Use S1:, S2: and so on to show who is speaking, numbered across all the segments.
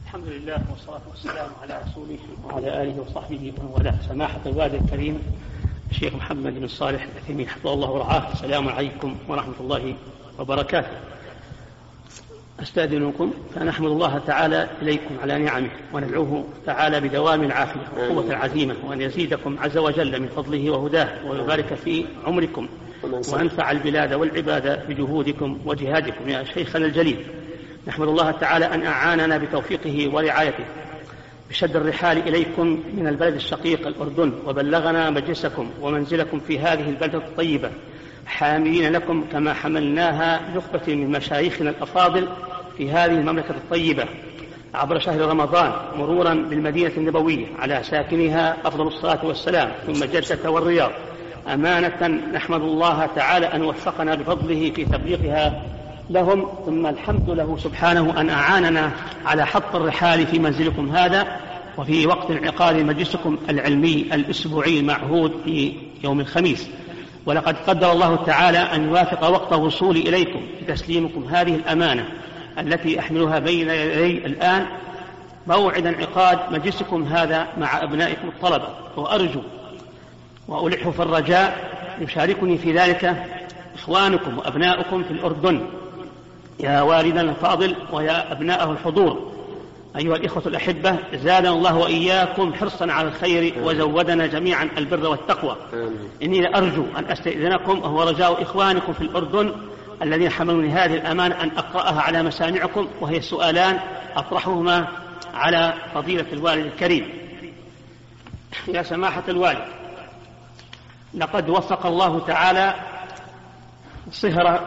S1: الحمد لله والصلاة والسلام على رسوله وعلى آله وصحبه ومن والاه. سماحة الوالد الكريم الشيخ محمد بن صالح العثيمين حفظه الله ورعاه، السلام عليكم ورحمة الله وبركاته. أستأذنكم فنحمد الله تعالى إليكم على نعمه، وندعوه تعالى بدوام العافية وقوة العزيمة، وأن يزيدكم عز وجل من فضله وهداه، ويبارك في عمركم، وأنفع البلاد والعباد بجهودكم وجهادكم يا شيخنا الجليل. نحمد الله تعالى أن أعاننا بتوفيقه ورعايته بشد الرحال إليكم من البلد الشقيق الأردن، وبلغنا مجلسكم ومنزلكم في هذه البلدة الطيبة، حاملين لكم كما حملناها نخبة من مشايخنا الأفاضل في هذه المملكة الطيبة عبر شهر رمضان، مرورا بالمدينة النبوية على ساكنها أفضل الصلاة والسلام، ثم جدة والرياض. أمانة نحمد الله تعالى أن وفقنا بفضله في تبليغها لهم، ثم الحمد له سبحانه أن أعاننا على حط الرحال في منزلكم هذا، وفي وقت انعقاد مجلسكم العلمي الأسبوعي المعهود في يوم الخميس. ولقد قدر الله تعالى أن يوافق وقت الوصول إليكم لتسليمكم هذه الأمانة التي أحملها بين يدي الآن، موعد انعقاد مجلسكم هذا مع أبنائكم الطلبة. وأرجو وألح في الرجاء يشاركني في ذلك إخوانكم وأبناؤكم في الأردن، يا والدنا الفاضل ويا أبناءه الحضور، أيها الإخوة الأحبة، زادنا الله وإياكم حرصا على الخير وزودنا جميعا البر والتقوى. إني لأرجو أن أستئذنكم، وهو رجاء إخوانكم في الأردن الذين حملوني هذه الأمانة، أن أقرأها على مسامعكم، وهي سؤالان أطرحهما على فضيلة الوالد الكريم. يا سماحة الوالد، لقد وفق الله تعالى صهر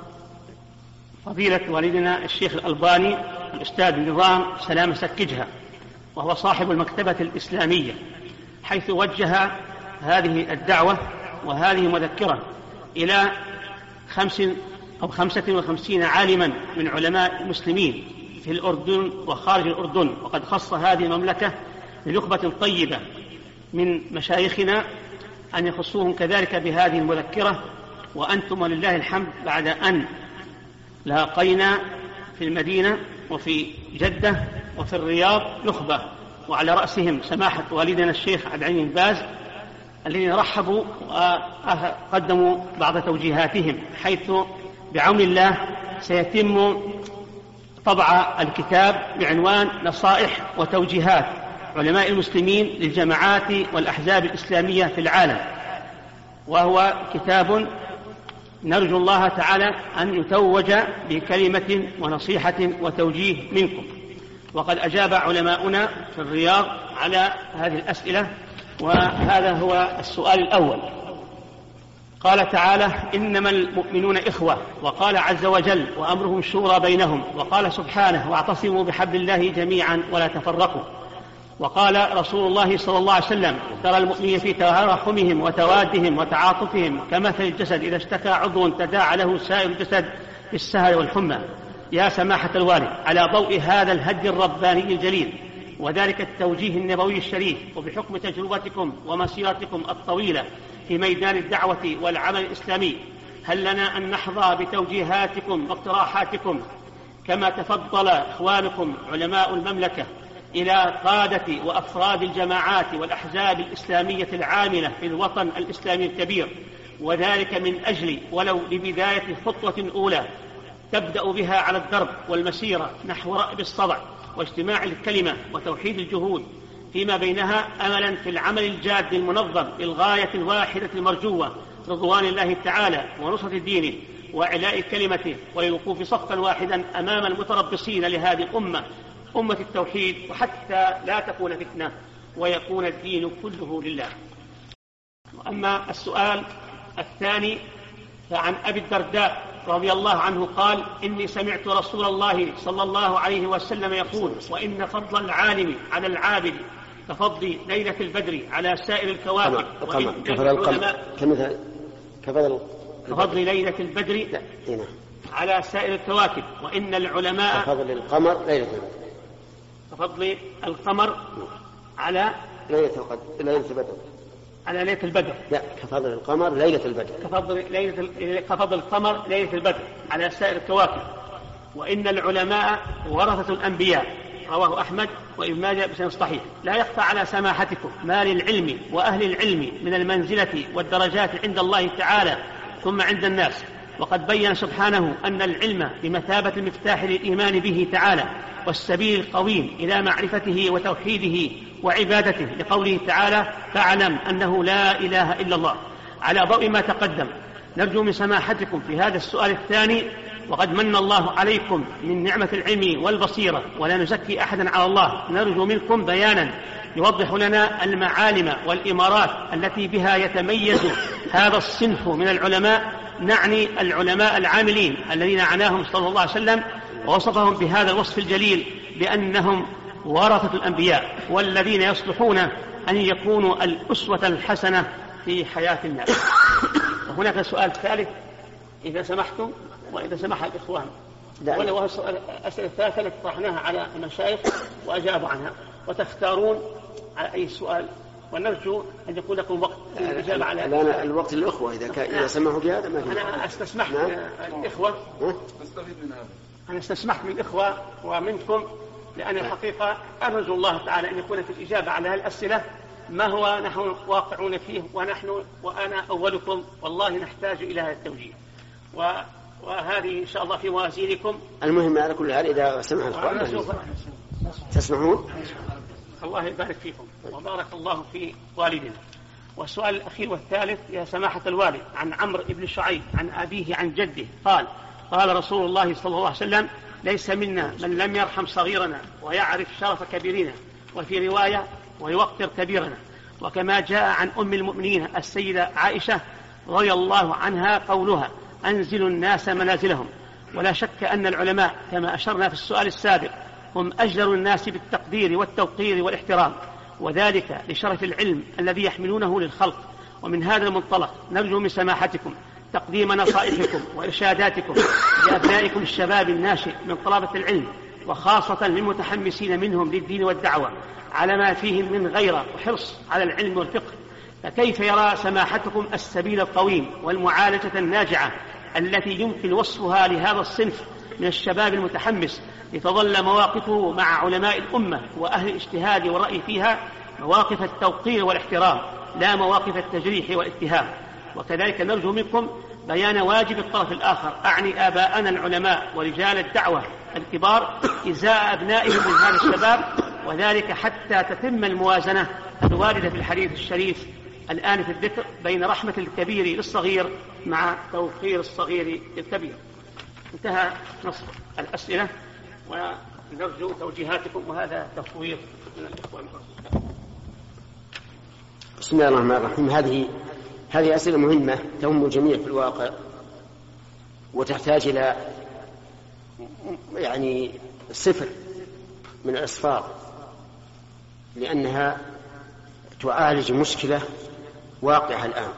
S1: فضيلة والدنا الشيخ الألباني الأستاذ النظام سلام سكجها، وهو صاحب المكتبة الإسلامية، حيث وجه هذه الدعوة وهذه مذكرة إلى 55 عالما من علماء المسلمين في الأردن وخارج الأردن، وقد خص هذه المملكة بنخبة طيبة من مشايخنا أن يخصوهم كذلك بهذه المذكرة. وأنتم ولله الحمد بعد أن لاقينا في المدينة وفي جدة وفي الرياض نخبة، وعلى رأسهم سماحة والدنا الشيخ عبد العزيز بن باز، الذين رحبوا وقدموا بعض توجيهاتهم، حيث بعون الله سيتم طبع الكتاب بعنوان نصائح وتوجيهات علماء المسلمين للجماعات والأحزاب الإسلامية في العالم، وهو كتاب نرجو الله تعالى أن يتوج بكلمة ونصيحة وتوجيه منكم. وقد أجاب علماؤنا في الرياض على هذه الأسئلة، وهذا هو السؤال الأول. قال تعالى: إنما المؤمنون إخوة، وقال عز وجل: وأمرهم شورى بينهم، وقال سبحانه: واعتصموا بحبل الله جميعا ولا تفرقوا. وقال رسول الله صلى الله عليه وسلم: ترى المؤمنين في تراحمهم وتوادهم وتعاطفهم كمثل الجسد إذا اشتكى عضو تداعى له سائر الجسد بالسهر والحمى. يا سماحة الوالد، على ضوء هذا الهدي الرباني الجليل وذلك التوجيه النبوي الشريف، وبحكم تجربتكم ومسيرتكم الطويلة في ميدان الدعوة والعمل الإسلامي، هل لنا أن نحظى بتوجيهاتكم واقتراحاتكم كما تفضل إخوانكم علماء المملكة إلى قادة وأفراد الجماعات والأحزاب الإسلامية العاملة في الوطن الإسلامي الكبير، وذلك من أجل ولو لبداية خطوة أولى تبدأ بها على الدرب والمسيرة نحو رأب الصدع واجتماع الكلمة وتوحيد الجهود فيما بينها، أملا في العمل الجاد المنظم للغاية الواحدة المرجوة، رضوان الله تعالى ونصرة دينه وإعلاء كلمته، وللوقوف صفا واحدا أمام المتربصين لهذه الأمة، أمة التوحيد، وحتى لا تكون فتنة ويكون الدين كله لله. وأما السؤال الثاني فعن أبي الدرداء رضي الله عنه قال: إني سمعت رسول الله صلى الله عليه وسلم يقول: وإن فضل العالم على العابد كفضل ليلة البدر على سائر الكواكب، كفضل ليلة البدر على سائر الكواكب، وإن العلماء
S2: كفضل القمر ليلة البدر،
S1: كفضل القمر على
S2: ليلة البدر،
S1: على ليلة البدر،
S2: لا كفضل القمر ليلة البدر،
S1: كفضل القمر ليلة البدر على سائر الكواكب، وإن العلماء ورثة الأنبياء، رواه أحمد وابن ماجه بسند صحيح. لا يخفى على سماحتكم ما للعلم وأهل العلم من المنزلة والدرجات عند الله تعالى ثم عند الناس، وقد بين سبحانه أن العلم بمثابة المفتاح للإيمان به تعالى والسبيل القويم إلى معرفته وتوحيده وعبادته، لقوله تعالى: فاعلم أنه لا إله إلا الله. على ضوء ما تقدم نرجو من سماحتكم في هذا السؤال الثاني، وقد من الله عليكم من نعمة العلم والبصيرة ولا نزكي أحدا على الله، نرجو منكم بيانا يوضح لنا المعالم والإمارات التي بها يتميز هذا الصنف من العلماء، نعني العلماء العاملين الذين عناهم صلى الله عليه وسلم ووصفهم بهذا الوصف الجليل بأنهم ورثة الأنبياء والذين يصلحون أن يكونوا الأسوة الحسنة في حياة الناس. وهناك سؤال ثالث إذا سمحتم وإذا سمح الإخوان، وهو أسئلة الثلاثة التي طرحناها على المشايخ وأجابوا عنها، وتختارون على أي سؤال، ونرجو أن يكون لكم وقت الإجابة على
S2: الآن الوقت للأخوة إذا سمحوا بهذا. ما
S1: أنا استسمحت الإخوة، أنا استسمحت من الإخوة ومنكم، لأن الحقيقة أرجو الله تعالى أن يكون في الإجابة على هذه الأسئلة ما هو نحن واقعون فيه، وأنا أولكم والله نحتاج إلى هذا التوجيه، وهذه إن شاء الله في موازينكم.
S2: المهم على كل حال إذا سمح الإخوان تسمعون.
S1: الله يبارك فيكم وبارك الله في والدنا. والسؤال الأخير والثالث: يا سماحة الوالد، عن عمرو بن شعيب عن أبيه عن جده قال رسول الله صلى الله عليه وسلم: ليس منا من لم يرحم صغيرنا ويعرف شرف كبيرنا، وفي رواية: ويوقر كبيرنا. وكما جاء عن أم المؤمنين السيدة عائشة رضي الله عنها قولها: أنزلوا الناس منازلهم. ولا شك أن العلماء كما أشرنا في السؤال السابق هم أجدر الناس بالتقدير والتوقير والاحترام، وذلك لشرف العلم الذي يحملونه للخلق. ومن هذا المنطلق نرجو من سماحتكم تقديم نصائحكم وإرشاداتكم لأبنائكم الشباب الناشئ من طلبة العلم، وخاصة للمتحمسين منهم للدين والدعوة، على ما فيهم من غيرة وحرص على العلم والفقه. فكيف يرى سماحتكم السبيل القويم والمعالجة الناجعة التي يمكن وصفها لهذا الصنف من الشباب المتحمس لتظل مواقفه مع علماء الأمة وأهل الاجتهاد والرأي فيها مواقف التوقير والاحترام لا مواقف التجريح والاتهام؟ وكذلك نرجو منكم بيان واجب الطرف الآخر، أعني آباءنا العلماء ورجال الدعوة الكبار، إزاء أبنائهم من هذا الشباب، وذلك حتى تتم الموازنة الواردة في الحديث الشريف الآن في الذكر بين رحمة الكبير للصغير مع توقير الصغير للكبير. انتهى نصف الأسئلة ونرجو توجيهاتكم، وهذا تفويض من الإخوة.
S2: بسم الله الرحمن الرحيم. هذه أسئلة مهمة تهم الجميع في الواقع، وتحتاج إلى صفر من الأصفار، لأنها تعالج مشكلة واقعة الآن.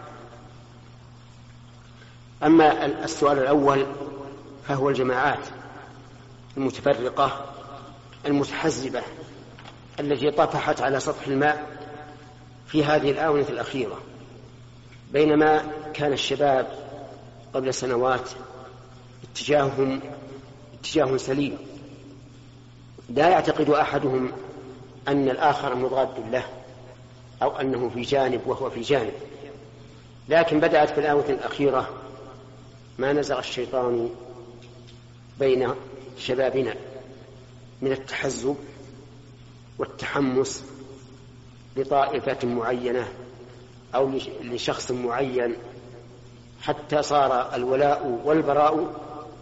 S2: أما السؤال الأول فهو الجماعات المتفرقة المتحزبة التي طفحت على سطح الماء في هذه الآونة الأخيرة، بينما كان الشباب قبل سنوات اتجاههم اتجاه سليم، لا يعتقد أحدهم أن الآخر مضاد له أو أنه في جانب وهو في جانب. لكن بدأت في الآونة الأخيرة ما نزغ الشيطان بين شبابنا من التحزب والتحمس لطائفة معينة أو لشخص معين، حتى صار الولاء والبراء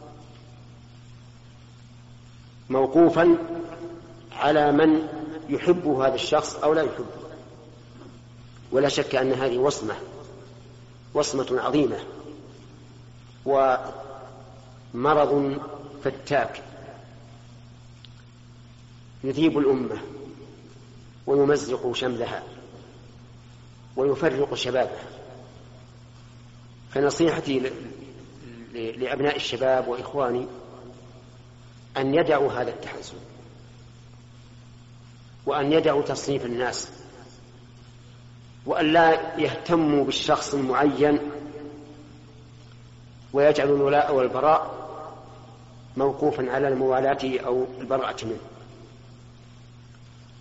S2: موقوفا على من يحب هذا الشخص أو لا يحبه. ولا شك أن هذه وصمة عظيمة ومرض فتاك يذيب الأمة ويمزق شملها ويفرق شبابها. فنصيحتي لأبناء الشباب وإخواني أن يدعوا هذا التحزب، وأن يدعوا تصنيف الناس، وأن لا يهتموا بالشخص المعين ويجعلوا الولاء والبراء موقوفا على الموالاة أو البراءة منه.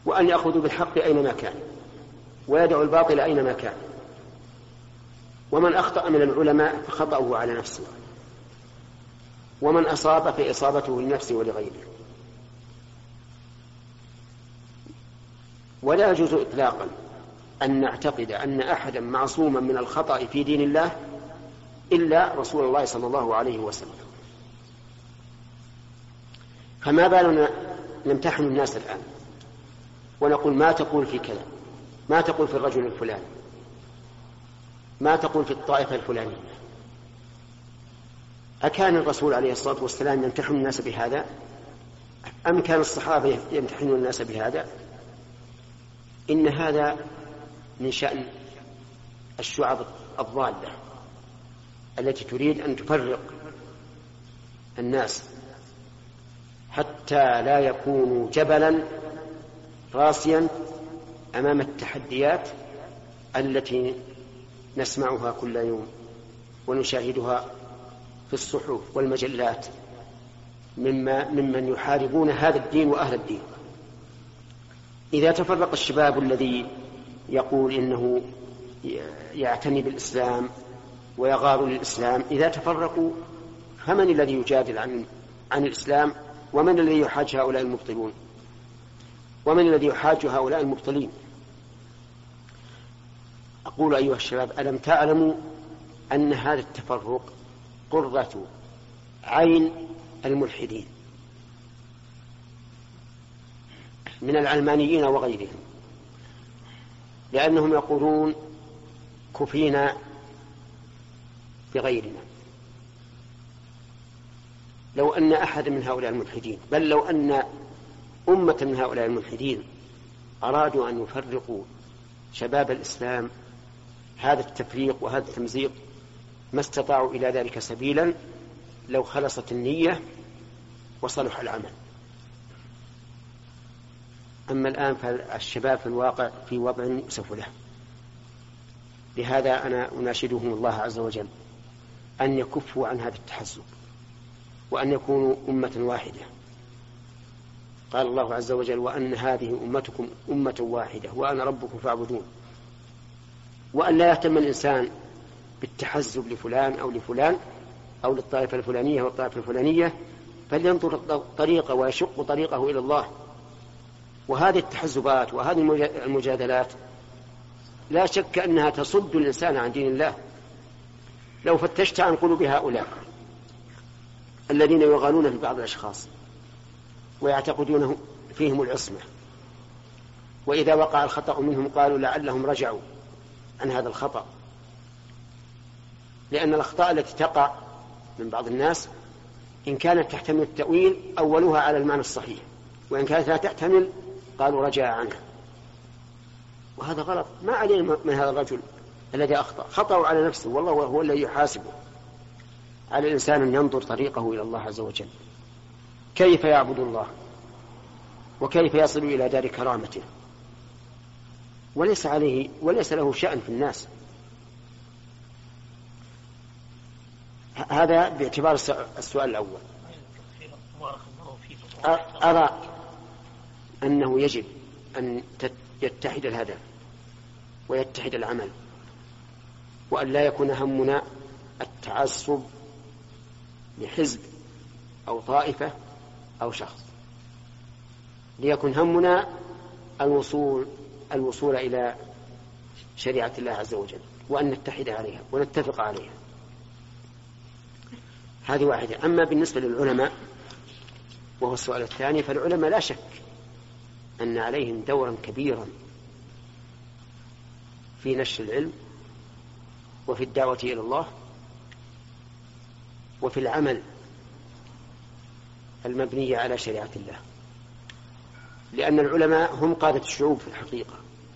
S2: وأن يأخذوا بالحق أينما كان ويدعوا الباطل أينما كان. ومن أخطأ من العلماء فخطأه على نفسه، ومن أصاب فإصابته لنفسه ولغيره. ولا يجوز إطلاقا أن نعتقد أن أحدا معصوما من الخطأ في دين الله إلا رسول الله صلى الله عليه وسلم. فما بالنا نمتحن الناس الآن ونقول ما تقول في كذا، ما تقول في الرجل الفلاني، ما تقول في الطائفة الفلانية. أكان الرسول عليه الصلاة والسلام يمتحن الناس بهذا أم كان الصحابة يمتحنون الناس بهذا؟ إن هذا من شأن الشعب الضالة التي تريد أن تفرق الناس حتى لا يكونوا جبلا راسيا أمام التحديات التي نسمعها كل يوم ونشاهدها في الصحف والمجلات ممن يحاربون هذا الدين وأهل الدين. إذا تفرق الشباب الذي يقول إنه يعتني بالإسلام ويغار للإسلام، إذا تفرقوا فمن الذي يجادل عن الإسلام؟ ومن الذي يحاج هؤلاء المبطلون؟ ومن الذي يحاج هؤلاء المبطلين؟ أقول أيها الشباب، ألم تعلموا أن هذا التفرق قرة عين الملحدين من العلمانيين وغيرهم، لأنهم يقولون كفينا بغيرنا. لو أن أحد من هؤلاء الملحدين، بل لو أن أمة من هؤلاء الملحدين أرادوا أن يفرقوا شباب الإسلام، هذا التفريق وهذا التمزيق ما استطاعوا إلى ذلك سبيلا لو خلصت النية وصلح العمل. أما الآن فالشباب في الواقع في وضع يؤسف له. لهذا أنا أناشدهم الله عز وجل أن يكفوا عن هذا التحزب وأن يكونوا أمة واحدة. قال الله عز وجل: وأن هذه أمتكم أمة واحدة وأنا ربكم فاعبدون. وأن لا يهتم الإنسان بالتحزب لفلان أو لفلان أو للطائفة الفلانية والطائفة الفلانية، بل ينظر طريقه ويشق طريقه إلى الله. وهذه التحزبات وهذه المجادلات لا شك أنها تصد الإنسان عن دين الله. لو فتشت عن قلوب هؤلاء الذين يغالون في بعض الأشخاص ويعتقدون فيهم العصمة، وإذا وقع الخطأ منهم قالوا لعلهم رجعوا عن هذا الخطأ، لأن الأخطاء التي تقع من بعض الناس إن كانت تحتمل التأويل أولوها على المعنى الصحيح، وإن كانت لا تحتمل قالوا رجع عنها. وهذا غلط. ما عليه من هذا الرجل الذي أخطأ؟ خطأ على نفسه، والله هو الذي يحاسبه. على الإنسان أن ينظر طريقه إلى الله عز وجل، كيف يعبد الله وكيف يصل إلى دار كرامته، وليس له شأن في الناس. هذا باعتبار السؤال الأول. أرى أنه يجب أن يتحد الهدف ويتحد العمل، وأن لا يكون همنا التعصب لحزب أو طائفة أو شخص، ليكن همنا الوصول إلى شريعة الله عز وجل، وأن نتحد عليها ونتفق عليها. هذه واحدة. أما بالنسبة للعلماء وهو السؤال الثاني، فالعلماء لا شك أن عليهم دورا كبيرا في نشر العلم وفي الدعوة إلى الله وفي العمل المبني على شريعة الله، لأن العلماء هم قادة الشعوب في الحقيقة،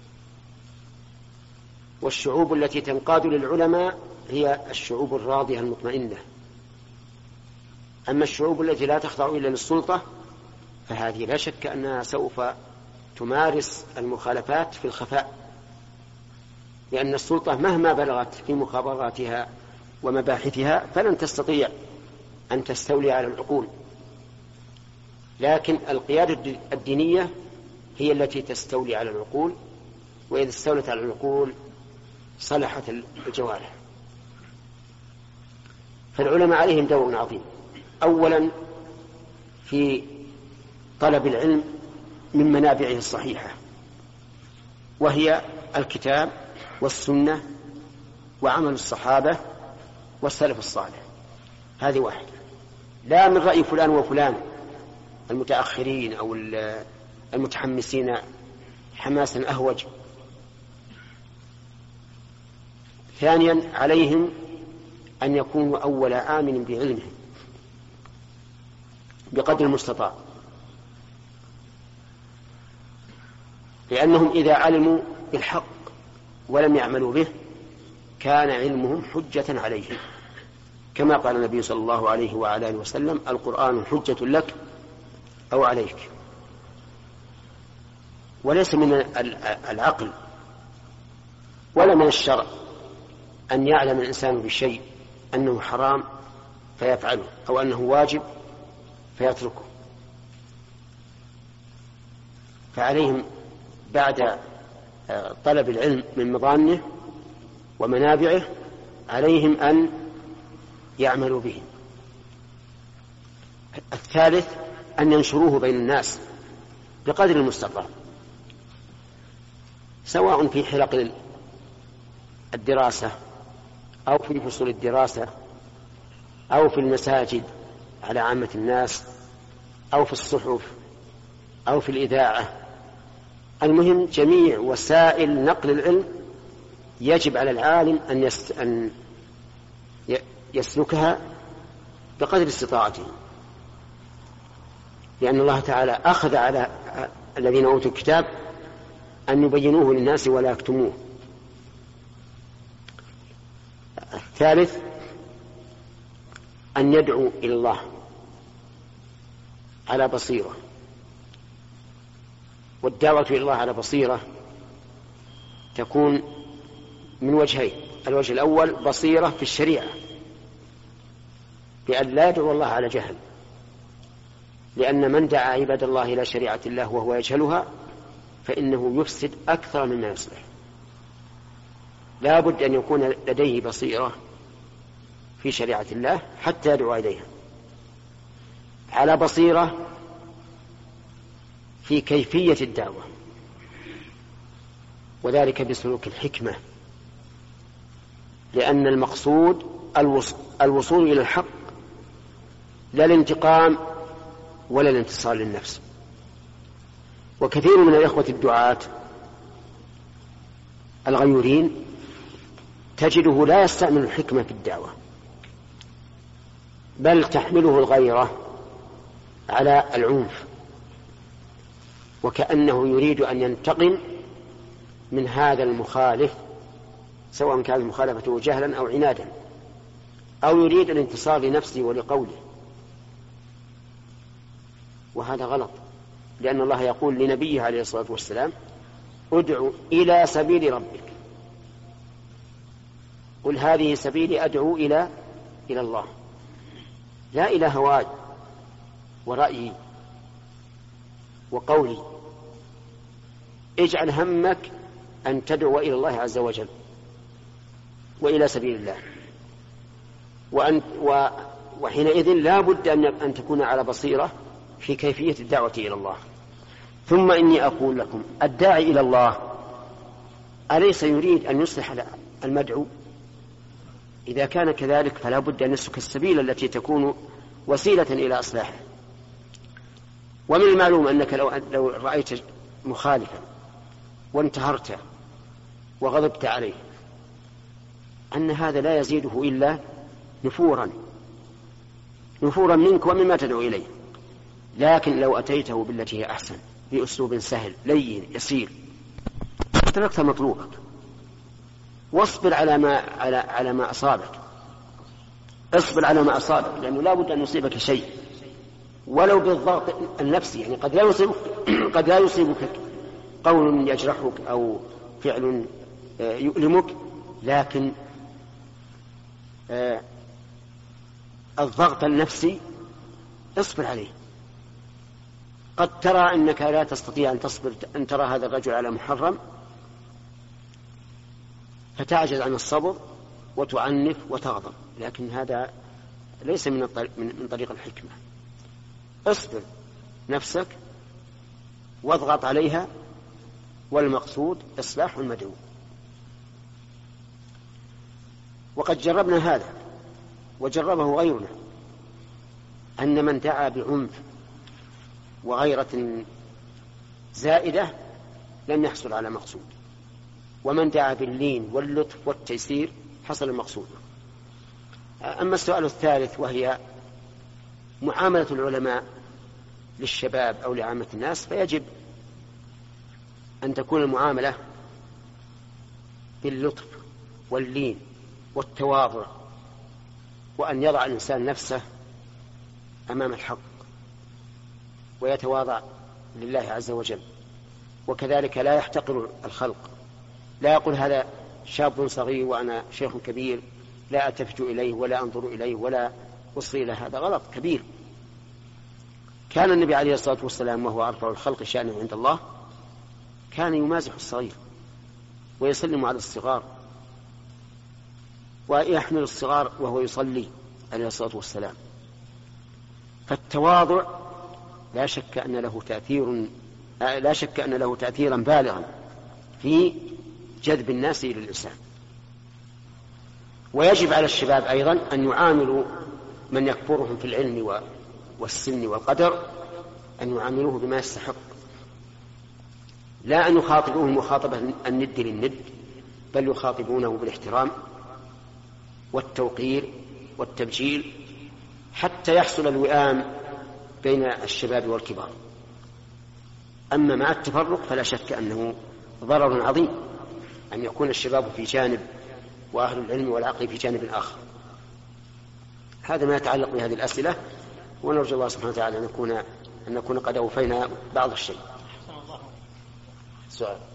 S2: والشعوب التي تنقاد للعلماء هي الشعوب الراضية المطمئنة. أما الشعوب التي لا تخضع إلا للسلطة فهذه لا شك أنها سوف تمارس المخالفات في الخفاء، لأن السلطة مهما بلغت في مخابراتها ومباحثها فلن تستطيع أن تستولي على العقول. لكن القيادة الدينية هي التي تستولي على العقول، وإذا استولت على العقول صلحت الجوارح. فالعلماء عليهم دور عظيم، أولا في طلب العلم من منابعه الصحيحة، وهي الكتاب والسنة وعمل الصحابة والسلف الصالح. هذه واحدة، لا من رأي فلان وفلان المتأخرين أو المتحمسين حماسا أهوج. ثانيا عليهم أن يكونوا أول آمن بعلمهم بقدر المستطاع، لأنهم إذا علموا بالحق ولم يعملوا به كان علمهم حجة عليهم، كما قال النبي صلى الله عليه وعلى آله وسلم: القرآن حجة لك أو عليك. وليس من العقل ولا من الشرع أن يعلم الإنسان بالشيء أنه حرام فيفعله أو أنه واجب فيتركه. فعليهم بعد طلب العلم من مظانه ومنابعه عليهم أن يعملوا به. الثالث أن ينشروه بين الناس بقدر المستطاع، سواء في حلق الدراسة أو في فصول الدراسة أو في المساجد على عامة الناس أو في الصحف أو في الإذاعة. المهم جميع وسائل نقل العلم يجب على العالم أن يسلكها بقدر استطاعته، لأن الله تعالى أخذ على الذين أوتوا الكتاب أن يبينوه للناس ولا يكتموه. الثالث أن يدعو إلى الله على بصيرة، والدعوة إلى الله على بصيرة تكون من وجهين: الوجه الأول بصيرة في الشريعة، بأن لا يدعو الله على جهل، لأن من دعا عباد الله إلى شريعة الله وهو يجهلها فإنه يفسد أكثر مما يصلح. لا بد أن يكون لديه بصيرة في شريعة الله حتى يدعو إليها، على بصيرة في كيفية الدعوة، وذلك بسلوك الحكمة، لأن المقصود الوصول إلى الحق، لا الانتقام ولا الانتصار للنفس. وكثير من الإخوة الدعاة الغيورين تجده لا يستعمل الحكمة في الدعوة، بل تحمله الغيرة على العنف، وكأنه يريد أن ينتقم من هذا المخالف، سواء كان مخالفته جهلا أو عنادا، أو يريد الانتصار لنفسه ولقوله، وهذا غلط، لأن الله يقول لنبيه عليه الصلاة والسلام: ادع إلى سبيل ربك، قل هذه سبيلي أدعو إلى الله، لا إلى هواي ورأيي وقولي. اجعل همك أن تدعو إلى الله عز وجل وإلى سبيل الله، وحينئذ لا بد أن تكون على بصيرة في كيفية الدعوة إلى الله. ثم إني أقول لكم: الداعي إلى الله أليس يريد أن يصلح المدعو؟ إذا كان كذلك فلا بد أن يسلك السبيل التي تكون وسيلة إلى إصلاحه. ومن المعلوم أنك لو رأيت مخالفا وانتهرته وغضبت عليه أن هذا لا يزيده إلا نفورا منك ومما تدعو إليه. لكن لو أتيته بالتي هي أحسن بأسلوب سهل لين يسير تركت مطلوبك، واصبر على ما أصابك، اصبر على ما أصابك، لأنه لا بد أن يصيبك شيء ولو بالضغط النفسي. يعني قد لا يصيبك قول يجرحك أو فعل يؤلمك، لكن الضغط النفسي اصبر عليه، قد ترى أنك لا تستطيع أن تصبر أن ترى هذا الرجل على محرم فتعجز عن الصبر وتعنف وتغضب، لكن هذا ليس من طريق الحكمة. اصبر نفسك واضغط عليها، والمقصود إصلاح المدعو. وقد جربنا هذا وجربه غيرنا، أن من دعا بعنف وغيرة زائدة لم يحصل على مقصود، ومن دعا باللين واللطف والتيسير حصل المقصود. أما السؤال الثالث وهي معاملة العلماء للشباب أو لعامة الناس، فيجب أن تكون المعاملة باللطف واللين والتواضع، وأن يضع الإنسان نفسه أمام الحق ويتواضع لله عز وجل، وكذلك لا يحتقر الخلق، لا يقول هذا شاب صغير وأنا شيخ كبير لا أتفج إليه ولا أنظر إليه ولا أصغي له، هذا غلط كبير. كان النبي عليه الصلاة والسلام وهو أرفع الخلق شأنه عند الله كان يمازح الصغير ويسلم على الصغار ويحمل الصغار وهو يصلي عليه الصلاة والسلام. فالتواضع لا شك أن له تأثيرا بالغا في جذب الناس إلى الإسلام. ويجب على الشباب أيضا أن يعاملوا من يكفرهم في العلم والسن والقدر، أن يعاملوه بما يستحق، لا أن يخاطبوه مخاطبة الند للند، بل يخاطبونه بالاحترام والتوقير والتبجيل حتى يحصل الوئام بين الشباب والكبار. أما مع التفرق فلا شك أنه ضرر عظيم أن يكون الشباب في جانب وأهل العلم والعقل في جانب آخر. هذا ما يتعلق بهذه الأسئلة، ونرجو الله سبحانه وتعالى أن نكون قد أوفينا بعض الشيء. سؤال.